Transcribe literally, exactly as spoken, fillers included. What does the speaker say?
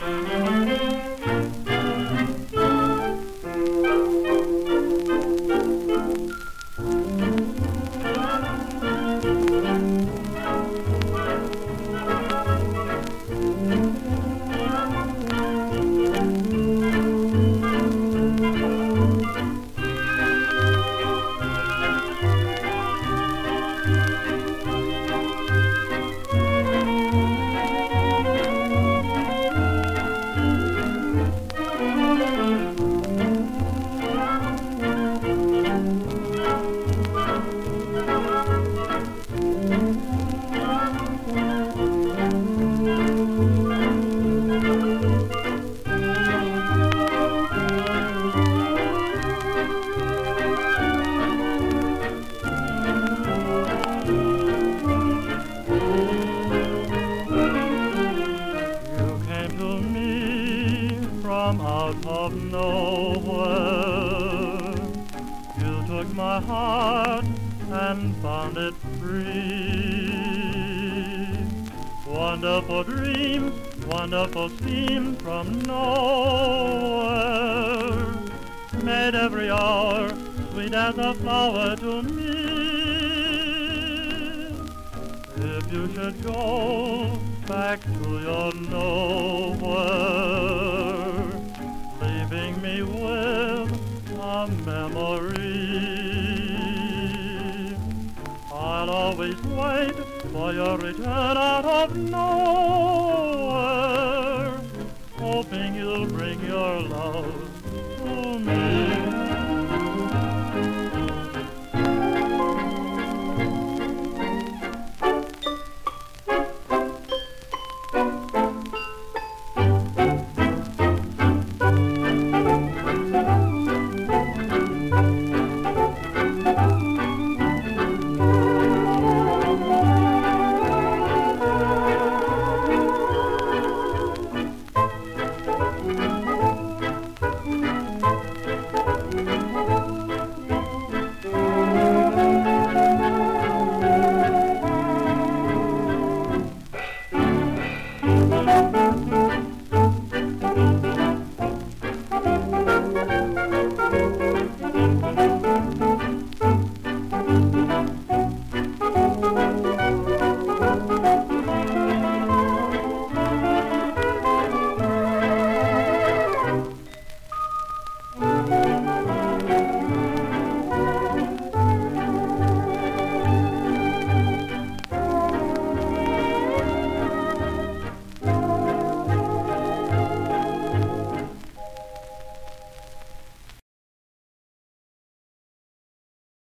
From out of nowhere, you took my heart and found it free. Wonderful dream, wonderful scene from nowhere, made every hour sweet as a flower to me. If you should go back to your nowhere, leaving me with a memory, I'll always wait for your return out of nowhere.